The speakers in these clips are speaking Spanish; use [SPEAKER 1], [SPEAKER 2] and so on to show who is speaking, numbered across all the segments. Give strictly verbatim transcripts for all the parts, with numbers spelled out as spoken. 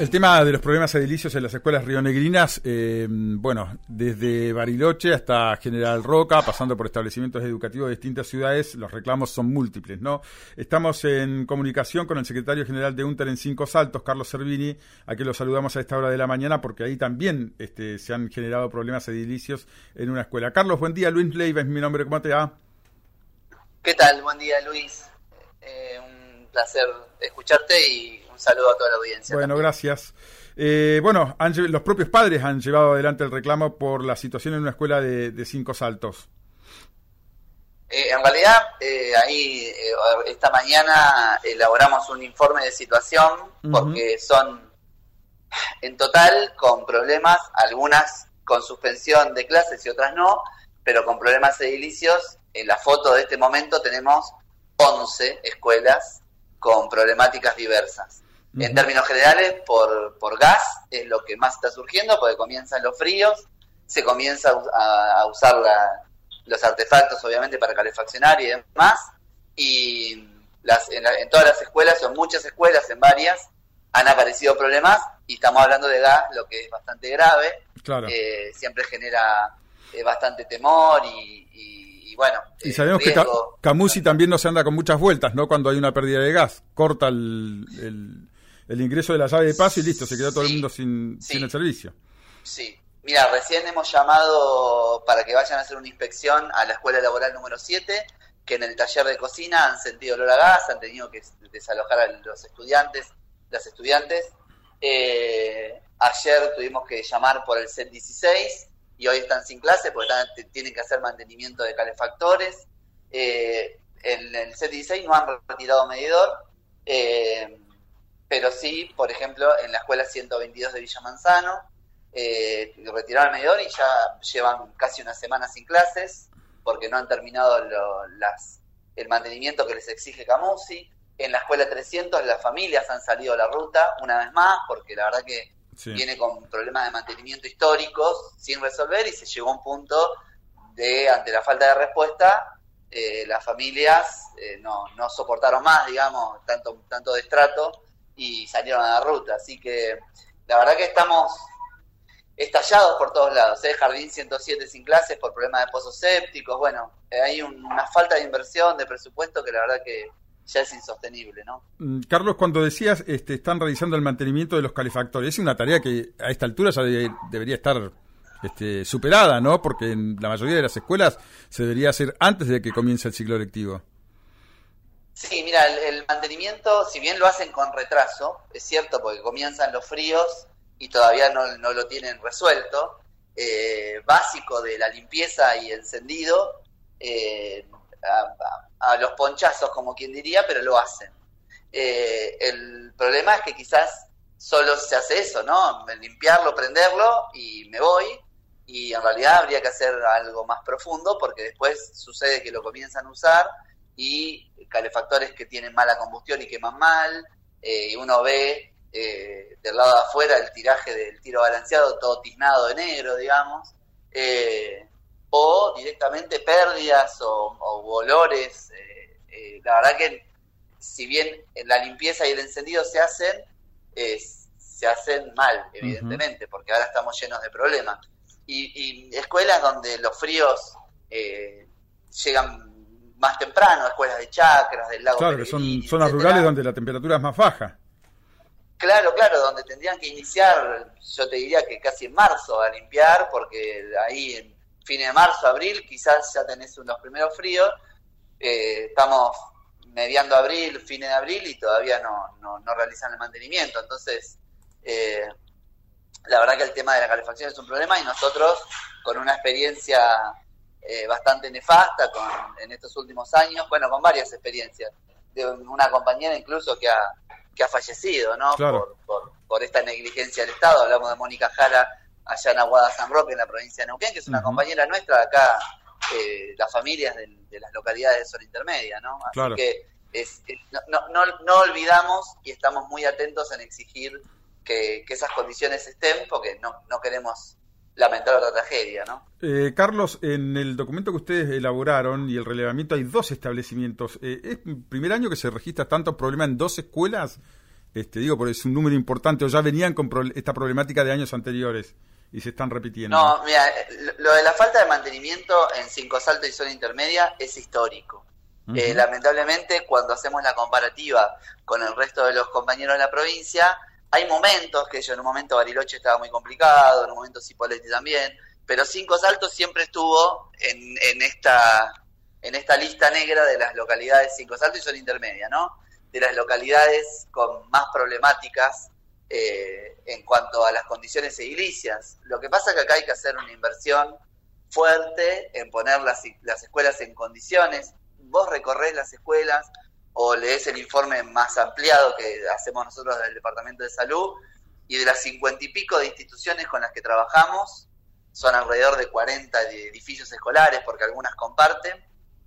[SPEAKER 1] El tema de los problemas edilicios en las escuelas rionegrinas, eh, bueno, desde Bariloche hasta General Roca, pasando por establecimientos educativos de distintas ciudades, los reclamos son múltiples, ¿no? Estamos en comunicación con el secretario general de UNTER en Cinco Saltos, Carlos Servini, a quien lo saludamos a esta hora de la mañana, porque ahí también este, se han generado problemas edilicios en una escuela. Carlos, buen día. Luis Leiva es mi nombre, ¿cómo te va?
[SPEAKER 2] ¿Qué tal? Buen día, Luis. Eh, un placer escucharte y un saludo a toda la audiencia.
[SPEAKER 1] Bueno,
[SPEAKER 2] también. Gracias.
[SPEAKER 1] Eh, bueno, han, los propios padres han llevado adelante el reclamo por la situación en una escuela de, de Cinco Saltos.
[SPEAKER 2] Eh, en realidad, eh, ahí eh, esta mañana elaboramos un informe de situación porque uh-huh. son en total con problemas, algunas con suspensión de clases y otras no, pero con problemas edilicios. En la foto de este momento tenemos once escuelas con problemáticas diversas. Uh-huh. En términos generales, por, por gas es lo que más está surgiendo, porque comienzan los fríos, se comienza a, a usar la, los artefactos, obviamente, para calefaccionar y demás, y las, en, la, en todas las escuelas, o en muchas escuelas, en varias, han aparecido problemas, y estamos hablando de gas, lo que es bastante grave,
[SPEAKER 1] claro.
[SPEAKER 2] eh, siempre genera eh, bastante temor y, y, y bueno.
[SPEAKER 1] Y sabemos eh, que Camusi también no se anda con muchas vueltas, ¿no? Cuando hay una pérdida de gas, corta el, el, el ingreso de la llave de paso y listo, se quedó todo sí, el mundo sin, sí, sin el servicio.
[SPEAKER 2] Sí. Mira, recién hemos llamado para que vayan a hacer una inspección a la escuela laboral número siete, que en el taller de cocina han sentido olor a gas, han tenido que desalojar a los estudiantes, las estudiantes. Eh, ayer tuvimos que llamar por el C E T dieciséis y hoy están sin clase porque están, tienen que hacer mantenimiento de calefactores. Eh, en el C E T dieciséis no han retirado medidor, eh, pero sí, por ejemplo, en la escuela ciento veintidós de Villa Manzano, Eh, retiraron el medidor y ya llevan casi una semana sin clases porque no han terminado lo, las, el mantenimiento que les exige Camusi. En la escuela trescientos las familias han salido a la ruta una vez más porque la verdad que sí. viene con problemas de mantenimiento históricos sin resolver y se llegó a un punto de, ante la falta de respuesta, eh, las familias eh, no, no soportaron más, digamos, tanto, tanto destrato y salieron a la ruta. Así que la verdad que estamos estallados por todos lados, ¿eh? Jardín ciento siete sin clases por problemas de pozos sépticos. Bueno, eh, hay un, una falta de inversión, de presupuesto que la verdad que ya es insostenible, ¿no?
[SPEAKER 1] Carlos, cuando decías este, están realizando el mantenimiento de los calefactores, es una tarea que a esta altura ya de, debería estar este, superada, ¿no? Porque en la mayoría de las escuelas se debería hacer antes de que comience el ciclo lectivo.
[SPEAKER 2] Sí, mira, el, el mantenimiento, si bien lo hacen con retraso, es cierto, porque comienzan los fríos y todavía no, no lo tienen resuelto, eh, básico de la limpieza y encendido, eh, a, a, a los ponchazos, como quien diría, pero lo hacen. Eh, el problema es que quizás solo se hace eso, ¿no? Limpiarlo, prenderlo y me voy, y en realidad habría que hacer algo más profundo, porque después sucede que lo comienzan a usar, y calefactores que tienen mala combustión y queman mal, eh, y uno ve Eh, del lado de afuera el tiraje del tiro balanceado todo tiznado de negro, digamos, eh, o directamente pérdidas o, o olores. Eh, eh, la verdad que si bien la limpieza y el encendido se hacen, eh, se hacen mal, evidentemente, uh-huh. porque ahora estamos llenos de problemas. Y, y escuelas donde los fríos eh, llegan más temprano, escuelas de Chacras, del lago
[SPEAKER 1] Claro,
[SPEAKER 2] Peregrini,
[SPEAKER 1] que son zonas
[SPEAKER 2] etcétera.
[SPEAKER 1] Rurales donde la temperatura es más baja.
[SPEAKER 2] Claro, claro, donde tendrían que iniciar, yo te diría que casi en marzo a limpiar, porque ahí en fines de marzo, abril, quizás ya tenés unos primeros fríos, eh, estamos mediando abril, fines de abril y todavía no, no, no realizan el mantenimiento. Entonces, eh, la verdad que el tema de la calefacción es un problema y nosotros, con una experiencia eh, bastante nefasta con, en estos últimos años, bueno, con varias experiencias, de una compañera incluso que ha que ha fallecido, ¿no?
[SPEAKER 1] Claro.
[SPEAKER 2] Por, por, por esta negligencia del Estado. Hablamos de Mónica Jara, allá en Aguada San Roque, en la provincia de Neuquén, que es una uh-huh. compañera nuestra de acá, eh, las familias de, de las localidades de zona intermedia, ¿no? Así
[SPEAKER 1] claro.
[SPEAKER 2] que es, es, no, no, no olvidamos y estamos muy atentos en exigir que, que esas condiciones estén, porque no, no queremos lamentar otra tragedia, ¿no?
[SPEAKER 1] Eh, Carlos, en el documento que ustedes elaboraron y el relevamiento hay dos establecimientos. Eh, ¿Es el primer año que se registra tanto problema en dos escuelas Este, digo, porque es un número importante, o ya venían con pro- esta problemática de años anteriores y se están repitiendo.
[SPEAKER 2] No, mira, lo de la falta de mantenimiento en Cinco Saltos y zona intermedia es histórico. Uh-huh. Eh, lamentablemente, cuando hacemos la comparativa con el resto de los compañeros de la provincia, hay momentos que yo en un momento Bariloche estaba muy complicado, en un momento Cipolletti también, pero Cinco Saltos siempre estuvo en, en esta en esta lista negra de las localidades Cinco Saltos y zona intermedia, ¿no? De las localidades con más problemáticas eh, en cuanto a las condiciones edilicias. Lo que pasa es que acá hay que hacer una inversión fuerte en poner las, las escuelas en condiciones. Vos recorrés las escuelas o lees el informe más ampliado que hacemos nosotros del Departamento de Salud, y de las cincuenta y pico de instituciones con las que trabajamos, son alrededor de cuarenta de edificios escolares, porque algunas comparten,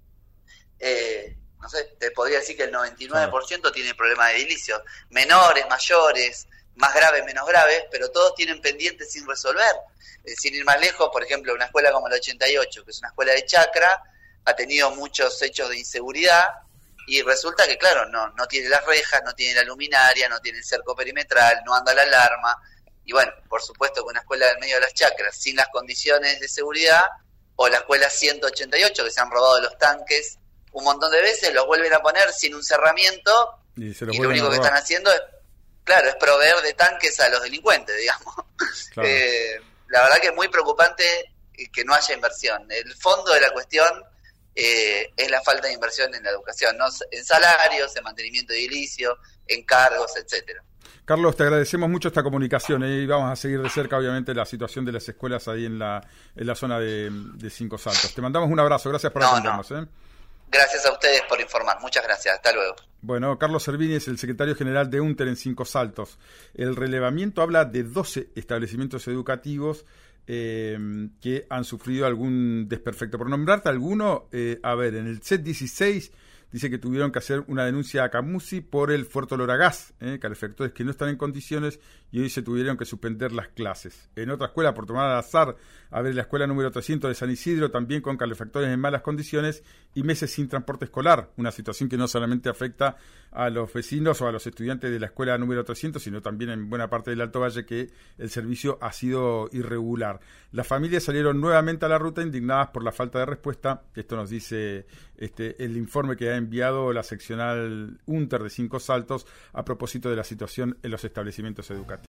[SPEAKER 2] eh, no sé, te podría decir que el noventa y nueve por ciento tiene problemas de edilicios, menores, mayores, más graves, menos graves, pero todos tienen pendientes sin resolver. Eh, sin ir más lejos, por ejemplo, una escuela como la ochenta y ocho, que es una escuela de Chacra, ha tenido muchos hechos de inseguridad, y resulta que, claro, no, no tiene las rejas, no tiene la luminaria, no tiene el cerco perimetral, no anda la alarma, y bueno, por supuesto que una escuela del medio de las Chacras, sin las condiciones de seguridad, o la escuela ciento ochenta y ocho, que se han robado los tanques un montón de veces, los vuelven a poner sin un cerramiento, y, se los y lo único que están haciendo es, claro, es proveer de tanques a los delincuentes, digamos. Claro. Eh, la verdad que es muy preocupante que no haya inversión. El fondo de la cuestión eh, es la falta de inversión en la educación, ¿no? En salarios, en mantenimiento edilicio, en cargos, etcétera.
[SPEAKER 1] Carlos, te agradecemos mucho esta comunicación ¿eh? Y vamos a seguir de cerca, obviamente, la situación de las escuelas ahí en la, en la zona de, de Cinco Saltos. Te mandamos un abrazo, gracias por no, atendernos. No. ¿eh?
[SPEAKER 2] Gracias a ustedes por informar, muchas gracias, hasta luego.
[SPEAKER 1] Bueno, Carlos Servini es el secretario general de UNTER en Cinco Saltos. El relevamiento habla de doce establecimientos educativos eh, que han sufrido algún desperfecto. Por nombrarte alguno, eh, a ver, en el C E T dieciséis dice que tuvieron que hacer una denuncia a Camusi por el fuerte olor a gas, eh, calefactores que no están en condiciones, y hoy se tuvieron que suspender las clases. En otra escuela, por tomar al azar, a ver, la escuela número trescientos de San Isidro, también con calefactores en malas condiciones y meses sin transporte escolar, una situación que no solamente afecta a los vecinos o a los estudiantes de la escuela número trescientos, sino también en buena parte del Alto Valle, que el servicio ha sido irregular. Las familias salieron nuevamente a la ruta indignadas por la falta de respuesta. Esto nos dice este el informe que ha enviado la seccional UNTER de Cinco Saltos a propósito de la situación en los establecimientos educativos.